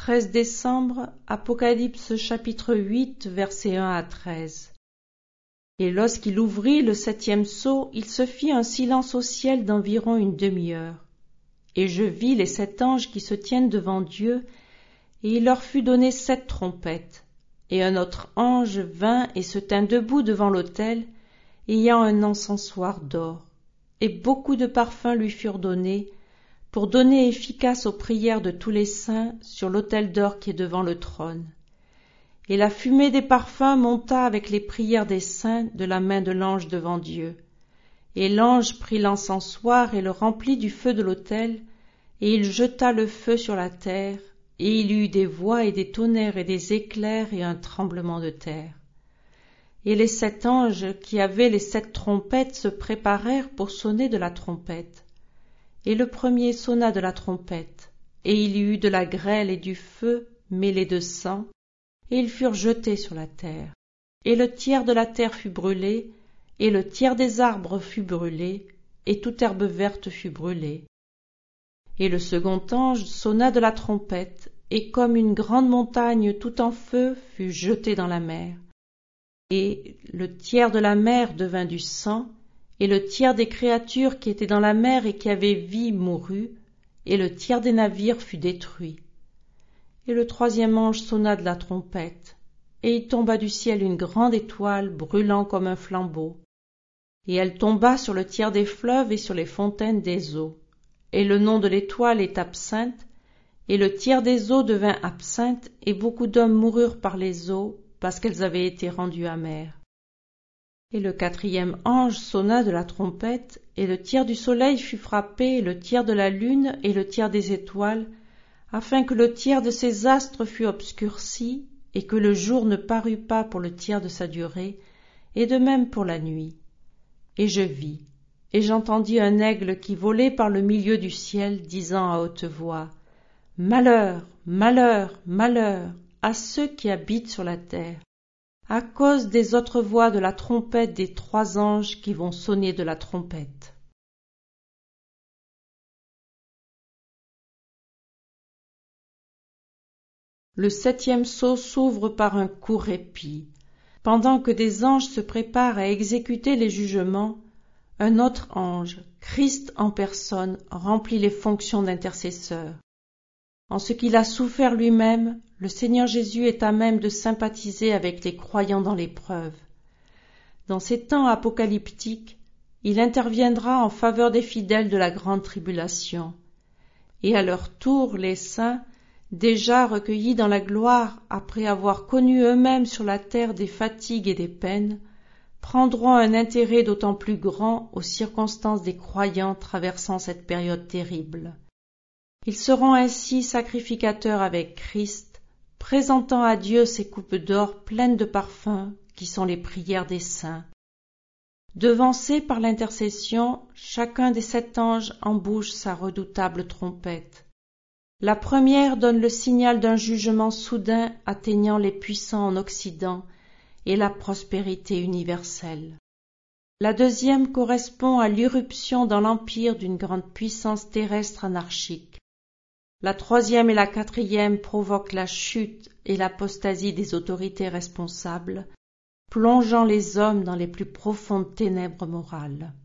13 décembre, Apocalypse chapitre 8, versets 1 à 13. Et lorsqu'il ouvrit le 7e sceau, il se fit un silence au ciel d'environ une demi-heure. Et je vis les 7 anges qui se tiennent devant Dieu, et il leur fut donné 7 trompettes. Et un autre ange vint et se tint debout devant l'autel, ayant un encensoir d'or. Et beaucoup de parfums lui furent donnés, pour donner efficace aux prières de tous les saints sur l'autel d'or qui est devant le trône. Et la fumée des parfums monta avec les prières des saints de la main de l'ange devant Dieu. Et l'ange prit l'encensoir et le remplit du feu de l'autel, et il jeta le feu sur la terre, et il y eut des voix et des tonnerres et des éclairs et un tremblement de terre. Et les 7 anges qui avaient les 7 trompettes se préparèrent pour sonner de la trompette. Et le premier sonna de la trompette, et il y eut de la grêle et du feu mêlés de sang, et ils furent jetés sur la terre. Et le tiers de la terre fut brûlé, et le tiers des arbres fut brûlé, et toute herbe verte fut brûlée. Et le second ange sonna de la trompette, et comme une grande montagne tout en feu fut jetée dans la mer. Et le tiers de la mer devint du sang, et le tiers des créatures qui étaient dans la mer et qui avaient vie mourut, et le tiers des navires fut détruit. Et le 3e ange sonna de la trompette, et il tomba du ciel une grande étoile brûlant comme un flambeau. Et elle tomba sur le tiers des fleuves et sur les fontaines des eaux. Et le nom de l'étoile est Absinthe, et le tiers des eaux devint absinthe, et beaucoup d'hommes moururent par les eaux, parce qu'elles avaient été rendues amères. Et le 4e ange sonna de la trompette, et le tiers du soleil fut frappé, et le tiers de la lune, et le tiers des étoiles, afin que le tiers de ses astres fût obscurci, et que le jour ne parût pas pour le tiers de sa durée, et de même pour la nuit. Et je vis, et j'entendis un aigle qui volait par le milieu du ciel, disant à haute voix, « Malheur, malheur, malheur à ceux qui habitent sur la terre, à cause des autres voix de la trompette des 3 anges qui vont sonner de la trompette. » Le 7e sceau s'ouvre par un court répit. Pendant que des anges se préparent à exécuter les jugements, un autre ange, Christ en personne, remplit les fonctions d'intercesseur. En ce qu'il a souffert lui-même, le Seigneur Jésus est à même de sympathiser avec les croyants dans l'épreuve. Dans ces temps apocalyptiques, il interviendra en faveur des fidèles de la grande tribulation. Et à leur tour, les saints, déjà recueillis dans la gloire après avoir connu eux-mêmes sur la terre des fatigues et des peines, prendront un intérêt d'autant plus grand aux circonstances des croyants traversant cette période terrible. Ils seront ainsi sacrificateurs avec Christ, présentant à Dieu ces coupes d'or pleines de parfums qui sont les prières des saints. Devancés par l'intercession, chacun des 7 anges embouche sa redoutable trompette. La première donne le signal d'un jugement soudain atteignant les puissants en Occident et la prospérité universelle. La deuxième correspond à l'irruption dans l'empire d'une grande puissance terrestre anarchique. La 3e et la 4e provoquent la chute et l'apostasie des autorités responsables, plongeant les hommes dans les plus profondes ténèbres morales.